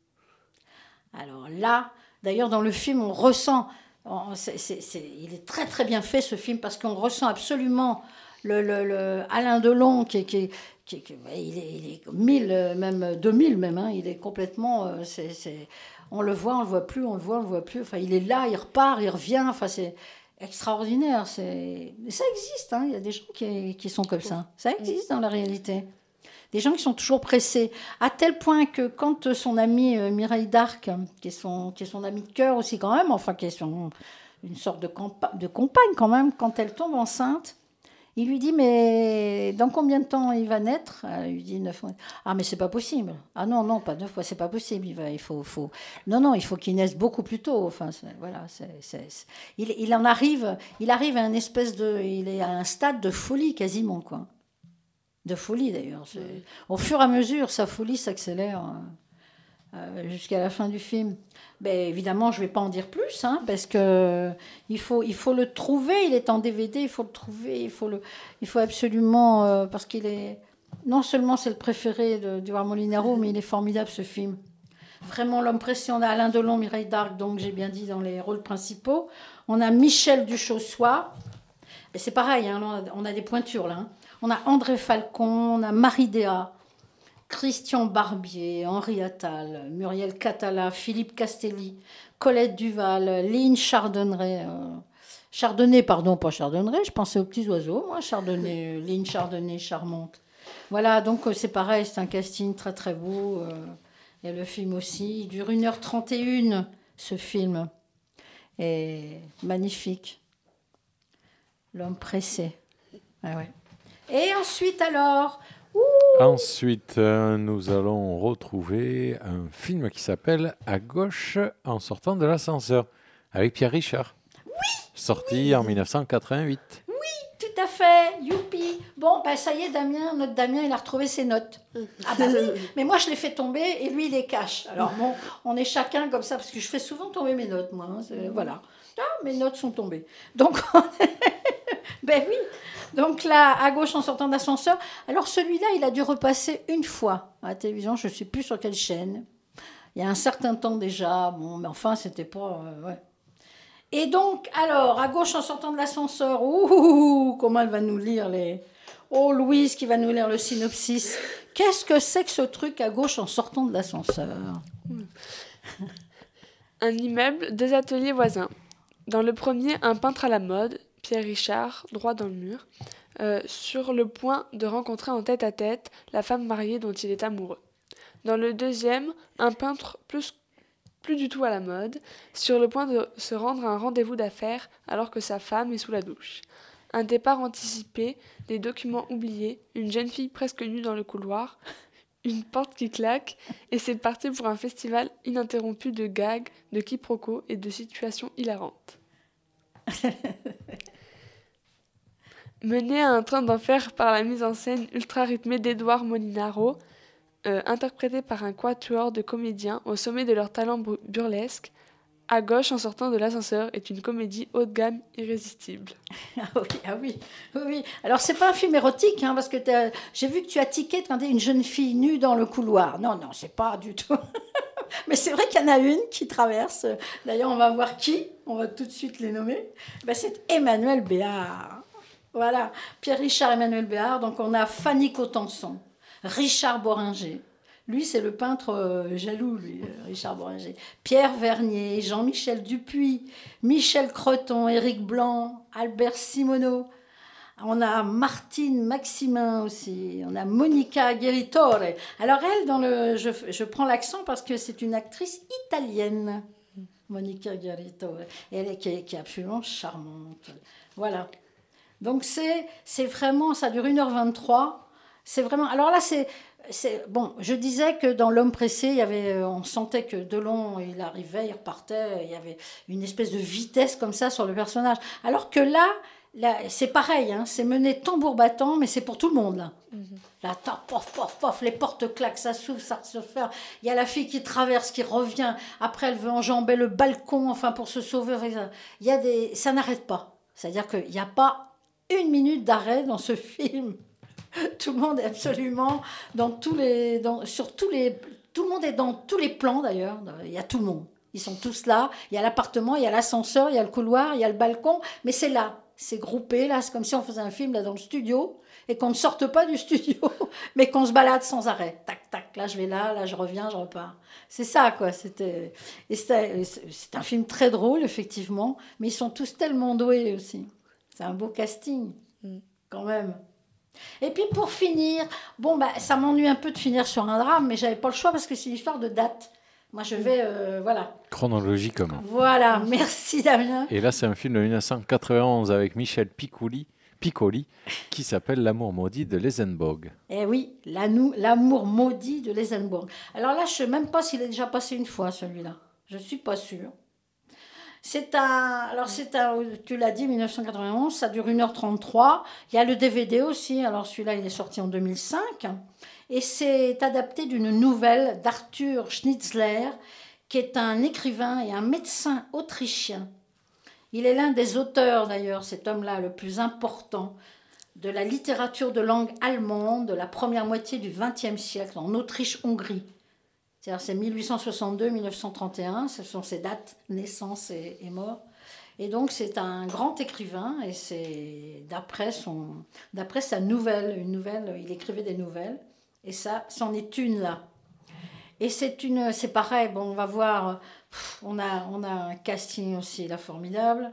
Alors là, d'ailleurs dans le film, on ressent... On, c'est, c'est, c'est, il est très très bien fait ce film parce qu'on ressent absolument... Le, le, le Alain Delon, qui, qui, qui, qui il, est, il est mille, même deux mille même, hein, il est complètement, euh, c'est, c'est, on le voit, on le voit plus, on le voit, on le voit plus. Enfin, il est là, il repart, il revient. Enfin, c'est extraordinaire. C'est, mais ça existe. Hein, il y a des gens qui, qui sont comme ça. Ça existe dans la réalité. Des gens qui sont toujours pressés, à tel point que quand son amie euh, Mireille d'Arc, qui est son, qui est son amie de cœur aussi quand même, enfin qui est son, une sorte de, campa- de compagne quand même, quand elle tombe enceinte. Il lui dit, mais dans combien de temps il va naître? Elle lui dit neuf mois. Ah, mais c'est pas possible. Ah non, non, pas neuf mois, c'est pas possible. Il, va, il faut, faut... Non, non, il faut qu'il naisse beaucoup plus tôt. Enfin, c'est, voilà, c'est, c'est, c'est... Il, il en arrive, il arrive à une espèce de... Il est à un stade de folie quasiment, quoi. De folie, d'ailleurs. C'est... Au fur et à mesure, sa folie s'accélère euh, jusqu'à la fin du film. Ben, évidemment, je ne vais pas en dire plus, hein, parce que il faut, il faut le trouver. Il est en D V D, il faut le trouver. Il faut, le, il faut absolument... Euh, parce qu'il est... Non seulement c'est le préféré d'Édouard Molinaro, mais il est formidable, ce film. Vraiment, l'homme pressé. On a Alain Delon, Mireille Darc, donc j'ai bien dit, dans les rôles principaux. On a Michel Duchossois. Et c'est pareil, hein, on, a, on a des pointures, là. Hein. On a André Falcon, on a Marie Déa, Christian Barbier, Henri Attal, Muriel Catala, Philippe Castelli, Colette Duval, Lynn Chardonneret, euh, Chardonnay, pardon, pas Chardonneret, je pensais aux petits oiseaux, moi, Chardonnay, euh, Lynn Chardonnay, charmante. Voilà, donc euh, c'est pareil, c'est un casting très très beau. Euh, et le film aussi, il dure une heure trente et une, ce film. Et magnifique. L'homme pressé. Ah ouais. Et ensuite alors... Ensuite, euh, nous allons retrouver un film qui s'appelle « À gauche en sortant de l'ascenseur » avec Pierre Richard. Oui. Sorti oui. en dix-neuf cent quatre-vingt-huit. Oui, tout à fait. Youpi. Bon, ben ça y est, Damien, notre Damien, il a retrouvé ses notes. Ah bah oui, mais moi je les fais tomber et lui il les cache. Alors bon, on est chacun comme ça parce que je fais souvent tomber mes notes, moi. Hein, voilà. Ah, mes notes sont tombées. Donc, ben oui. Donc là, à gauche en sortant d'ascenseur. Alors celui-là, il a dû repasser une fois à la télévision. Je ne sais plus sur quelle chaîne. Il y a un certain temps déjà. Bon, mais enfin, c'était pas... Euh, ouais. Et donc, alors, à gauche en sortant de l'ascenseur. Ouh, comment elle va nous lire les... Oh, Louise qui va nous lire le synopsis. Qu'est-ce que c'est que ce truc à gauche en sortant de l'ascenseur? Un immeuble, deux ateliers voisins. Dans le premier, un peintre à la mode, Pierre Richard, droit dans le mur, euh, sur le point de rencontrer en tête-à-tête la femme mariée dont il est amoureux. Dans le deuxième, un peintre plus, plus du tout à la mode, sur le point de se rendre à un rendez-vous d'affaires alors que sa femme est sous la douche. Un départ anticipé, des documents oubliés, une jeune fille presque nue dans le couloir, une porte qui claque, et c'est parti pour un festival ininterrompu de gags, de quiproquos et de situations hilarantes. Mené à un train d'enfer par la mise en scène ultra rythmée d'Édouard Molinaro, euh, interprété par un quatuor de comédiens au sommet de leur talent bur- burlesque, À gauche en sortant de l'ascenseur est une comédie haut de gamme irrésistible. Ah oui, ah oui, oui, oui. Alors c'est pas un film érotique, hein, parce que j'ai vu que tu as tiqué de une jeune fille nue dans le couloir. Non, non, c'est pas du tout. Mais c'est vrai qu'il y en a une qui traverse. D'ailleurs, on va voir qui. On va tout de suite les nommer. Ben, c'est Emmanuel Béard. Voilà, Pierre Richard, Emmanuel Béard. Donc on a Fanny Cotenson, Richard Boringer. Lui, c'est le peintre euh, jaloux, lui, euh, Richard Boringer. Pierre Vernier, Jean-Michel Dupuis, Michel Creton, Éric Blanc, Albert Simoneau. On a Martine Maximin aussi. On a Monica Gueritore. Alors elle, dans le, je, je prends l'accent parce que c'est une actrice italienne, Monica Gueritore. Et elle est, qui, est, qui est absolument charmante. Voilà. Donc c'est, c'est vraiment, ça dure une heure vingt-trois. C'est vraiment... Alors là, c'est... C'est, bon, je disais que dans L'homme pressé, il y avait, on sentait que Delon, il arrivait, il repartait, il y avait une espèce de vitesse comme ça sur le personnage. Alors que là, là c'est pareil, hein, c'est mené tambour battant, mais c'est pour tout le monde. Là, mm-hmm. Là pof, pof, pof, les portes claquent, ça s'ouvre, ça se ferme. Il y a la fille qui traverse, qui revient. Après, elle veut enjamber le balcon, enfin, pour se sauver. Il y a des, ça n'arrête pas. C'est-à-dire qu'il n'y a pas une minute d'arrêt dans ce film. Tout le monde est absolument dans tous les, dans, sur tous les, tout le monde est dans tous les plans d'ailleurs. Il y a tout le monde. Ils sont tous là. Il y a l'appartement, il y a l'ascenseur, il y a le couloir, il y a le balcon. Mais c'est là, c'est groupé là. C'est comme si on faisait un film là dans le studio et qu'on ne sorte pas du studio, mais qu'on se balade sans arrêt. Tac, tac. Là je vais là, là je reviens, je repars. C'est ça quoi. C'était, et c'était, c'est un film très drôle effectivement, mais ils sont tous tellement doués aussi. C'est un beau casting quand même. Et puis pour finir, bon bah ça m'ennuie un peu de finir sur un drame, mais j'avais pas le choix parce que c'est une histoire de date. Moi je vais, euh, voilà. Chronologie comment. Voilà, merci Damien. Et là c'est un film de dix-neuf cent quatre-vingt-onze avec Michel Piccoli, Piccoli, qui s'appelle L'amour maudit de Lazenbourg. Eh oui, l'anou- l'amour maudit de Lazenbourg. Alors là, je ne sais même pas s'il est déjà passé une fois, celui-là. Je ne suis pas sûre. C'est un, alors c'est un, tu l'as dit, mille neuf cent quatre-vingt-onze, ça dure une heure trente-trois. Il y a le D V D aussi, alors celui-là, il est sorti en deux mille cinq. Et c'est adapté d'une nouvelle d'Arthur Schnitzler, qui est un écrivain et un médecin autrichien. Il est l'un des auteurs, d'ailleurs, cet homme-là, le plus important de la littérature de langue allemande de la première moitié du vingtième siècle, en Autriche-Hongrie. C'est-à-dire c'est mille huit cent soixante-deux à mille neuf cent trente et un, ce sont ses dates, naissance et, et mort. Et donc c'est un grand écrivain, et c'est d'après, son, d'après sa nouvelle, une nouvelle, il écrivait des nouvelles, et ça, c'en est une là. Et c'est, une, c'est pareil, bon, on va voir, on a, on a un casting aussi là formidable.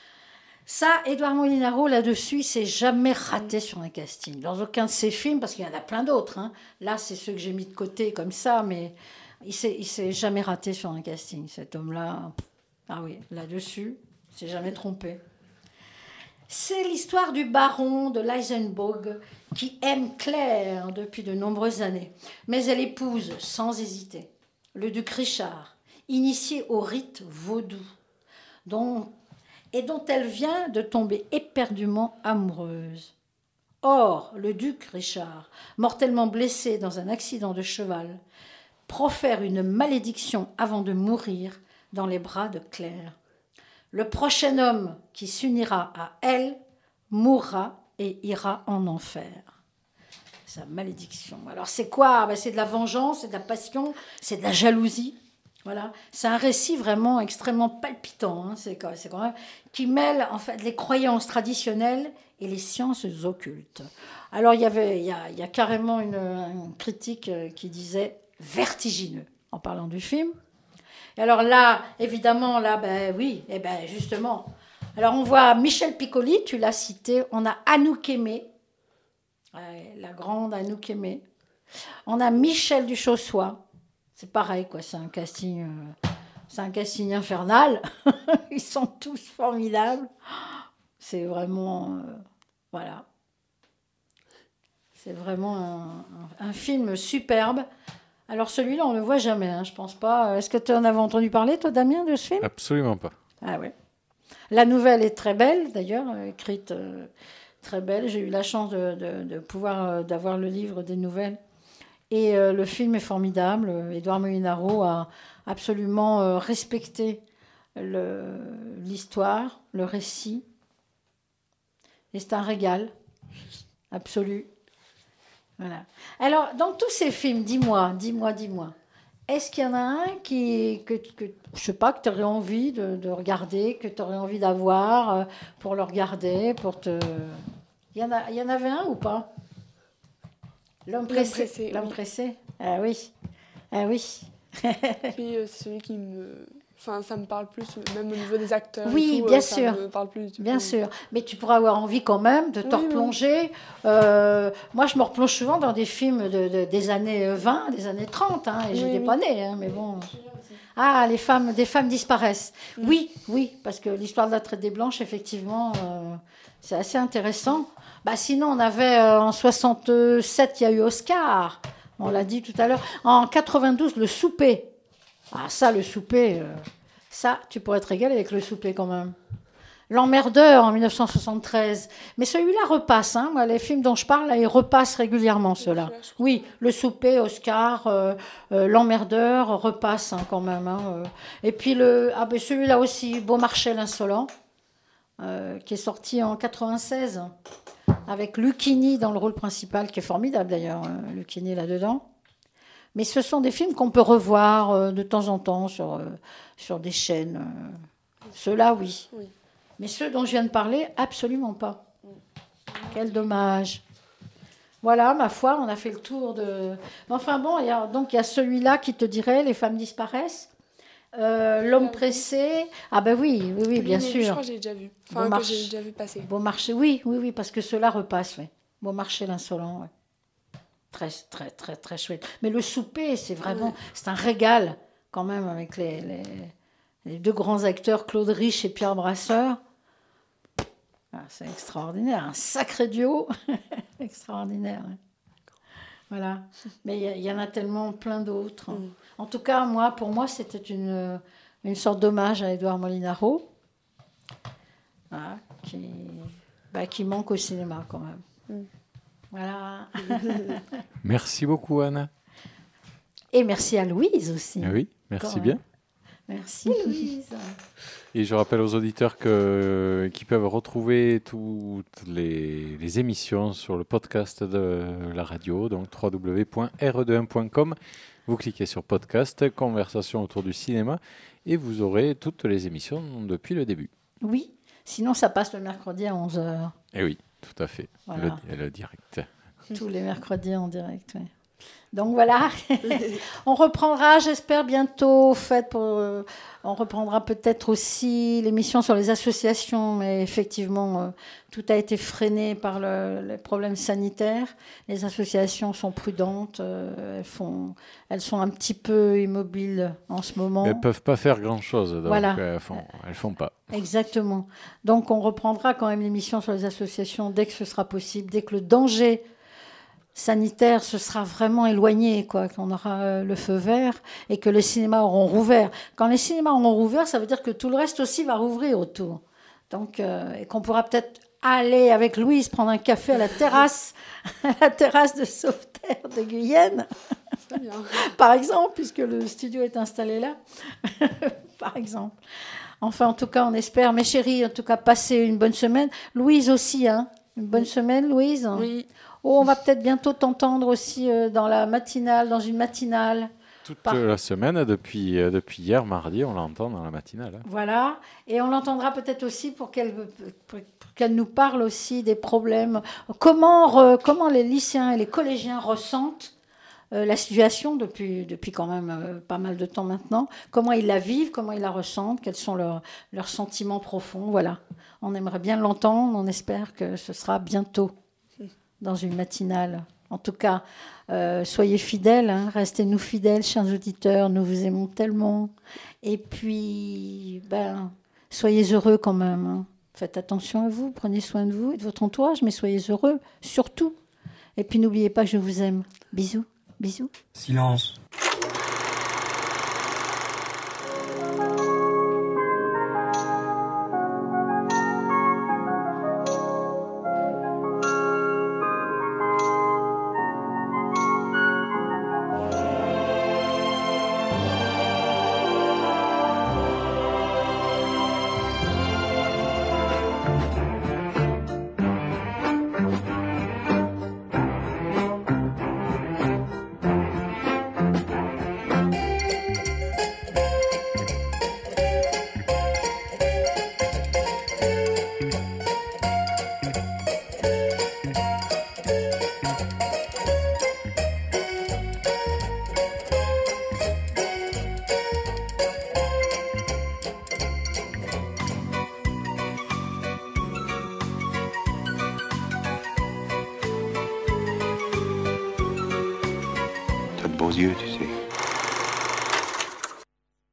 Ça, Édouard Molinaro, là-dessus, il s'est jamais raté sur un casting. Dans aucun de ses films, parce qu'il y en a plein d'autres. Hein. Là, c'est ceux que j'ai mis de côté comme ça, mais il s'est, il s'est jamais raté sur un casting. Cet homme-là, ah oui, là-dessus, il s'est jamais trompé. C'est l'histoire du baron de Lazenbourg qui aime Claire depuis de nombreuses années. Mais elle épouse, sans hésiter, le duc Richard, initié au rite vaudou, dont... et dont elle vient de tomber éperdument amoureuse. Or, le duc Richard, mortellement blessé dans un accident de cheval, profère une malédiction avant de mourir dans les bras de Claire. Le prochain homme qui s'unira à elle mourra et ira en enfer. Sa malédiction. Alors c'est quoi ? Ben, c'est de la vengeance, c'est de la passion, c'est de la jalousie. Voilà, c'est un récit vraiment extrêmement palpitant, hein. c'est, c'est quand même qui mêle en fait les croyances traditionnelles et les sciences occultes. Alors il y avait, il y a, il y a carrément une, une critique qui disait vertigineux en parlant du film. Et alors là, évidemment, là, ben oui, et ben justement. Alors on voit Michel Piccoli, tu l'as cité, on a Anouk Aimée, ouais, la grande Anouk Aimée. On a Michel Duchossois. C'est pareil, quoi. C'est un casting, euh, c'est un casting infernal. Ils sont tous formidables. C'est vraiment, euh, voilà. C'est vraiment un, un, un film superbe. Alors celui-là, on ne le voit jamais, hein, je pense pas. Est-ce que tu en avais entendu parler, toi, Damien, de ce film ? Absolument pas. Ah ouais. La nouvelle est très belle, d'ailleurs, euh, écrite euh, très belle. J'ai eu la chance de, de, de pouvoir euh, d'avoir le livre des nouvelles. Et euh, le film est formidable. Édouard Molinaro a absolument euh, respecté le, l'histoire, le récit. Et c'est un régal absolu. Voilà. Alors, dans tous ces films, dis-moi, dis-moi, dis-moi, est-ce qu'il y en a un qui, que, que je sais pas, que tu aurais envie de, de regarder, que tu aurais envie d'avoir euh, pour le regarder, pour te... Il y en a, il y en avait un ou pas ? L'homme pressé. L'homme pressé. L'homme oui. pressé. Ah oui. Ah oui. Puis euh, c'est celui qui me... Enfin, ça me parle plus, même au niveau des acteurs. Oui, et tout, bien euh, sûr. Ça me parle plus. Bien coup. sûr. Mais tu pourras avoir envie quand même de te oui, replonger. Oui. Euh, moi, je me replonge souvent dans des films de, de, des années vingt, des années trente. Hein, et oui, j'étais oui. pas née, hein, mais bon. Ah, les femmes, des femmes disparaissent. Mm. Oui, oui, parce que l'histoire de la traite des Blanches, effectivement, euh, c'est assez intéressant. Bah, sinon, on avait euh, en soixante-sept, il y a eu Oscar. On l'a dit tout à l'heure. En quatre-vingt-douze, Le Souper. Ah, ça, Le Souper, euh, ça, tu pourrais te régaler avec Le Souper quand même. L'Emmerdeur en dix-neuf cent soixante-treize. Mais celui-là repasse. Hein. Moi, les films dont je parle, là, ils repassent régulièrement, ceux-là. Oui, Le Souper, Oscar, euh, euh, L'Emmerdeur repasse hein, quand même. Hein, euh. Et puis, le, ah, ben, celui-là aussi, Beaumarchais l'Insolent, euh, qui est sorti en quatre-vingt-seize. Avec Lucchini dans le rôle principal, qui est formidable d'ailleurs, hein, Lucchini là-dedans. Mais ce sont des films qu'on peut revoir euh, de temps en temps sur, euh, sur des chaînes. Euh. Ceux-là, oui. oui. Mais ceux dont je viens de parler, absolument pas. Oui. Quel dommage. Voilà, ma foi, on a fait le tour de... Enfin bon, il y a, donc il y a celui-là qui te dirait « Les femmes disparaissent ». Euh, L'homme pressé, ah ben oui, oui, oui, bien oui, sûr. Je crois que j'ai déjà vu. Enfin, bon que j'ai déjà vu passer. Beaumarchais, oui, oui, oui, parce que cela repasse, oui. Beaumarchais l'Insolent, ouais. Très, très, très, très chouette. Mais Le Souper, c'est vraiment, ouais. c'est un régal quand même avec les, les, les deux grands acteurs, Claude Rich et Pierre Brasseur. Ah, c'est extraordinaire, un sacré duo. Extraordinaire. Ouais. Voilà. Mais il y, y en a tellement plein d'autres. Mm. En tout cas, moi, pour moi, c'était une, une sorte d'hommage à Édouard Molinaro, ah, qui, bah, qui manque au cinéma quand même. Mm. Voilà. Merci beaucoup, Anna. Et merci à Louise aussi. Oui, merci bien. Merci, Louise. Et je rappelle aux auditeurs que, qu'ils peuvent retrouver toutes les, les émissions sur le podcast de la radio, donc w w w point r e deux m point com. Vous cliquez sur podcast, conversation autour du cinéma, et vous aurez toutes les émissions depuis le début. Oui, sinon ça passe le mercredi à onze heures. Et oui, tout à fait, voilà. le, le direct. Tous les mercredis en direct, oui. Donc voilà, on reprendra, j'espère, bientôt. Fait pour, euh, on reprendra peut-être aussi l'émission sur les associations, mais effectivement, euh, tout a été freiné par le, les problèmes sanitaires. Les associations sont prudentes, euh, elles, font, elles sont un petit peu immobiles en ce moment. Mais elles ne peuvent pas faire grand-chose, donc voilà. elles ne font, elles font pas. Exactement. Donc on reprendra quand même l'émission sur les associations dès que ce sera possible, dès que le danger sanitaire se sera vraiment éloigné, quoi, qu'on aura le feu vert et que les cinémas auront rouvert. Quand les cinémas auront rouvert, ça veut dire que tout le reste aussi va rouvrir autour. Donc, euh, et qu'on pourra peut-être aller avec Louise prendre un café à la terrasse, à la terrasse de Sauveterre de Guyenne, c'est bien. Par exemple, puisque le studio est installé là, par exemple. Enfin, en tout cas, on espère. Mes chéris, en tout cas, passez une bonne semaine. Louise aussi, hein. Une bonne oui. semaine, Louise. Oui. Oh, on va peut-être bientôt t'entendre aussi euh, dans la matinale, dans une matinale. Toute Par... la semaine, depuis, euh, depuis hier, mardi, on l'entend dans la matinale. Hein. Voilà, et on l'entendra peut-être aussi pour qu'elle, pour qu'elle nous parle aussi des problèmes. Comment, re, comment les lycéens et les collégiens ressentent euh, la situation depuis, depuis quand même euh, pas mal de temps maintenant. Comment ils la vivent, comment ils la ressentent, quels sont leurs, leurs sentiments profonds. Voilà, on aimerait bien l'entendre, on espère que ce sera bientôt dans une matinale. En tout cas, euh, soyez fidèles, hein, restez-nous fidèles, chers auditeurs, nous vous aimons tellement. Et puis, ben, soyez heureux quand même. Hein. Faites attention à vous, prenez soin de vous et de votre entourage, mais soyez heureux, surtout. Et puis, n'oubliez pas que je vous aime. Bisous, bisous. Silence. Beaux yeux, tu sais.